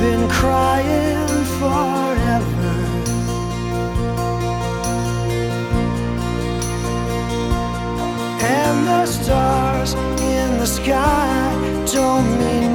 been crying forever. And the stars in the sky don't mean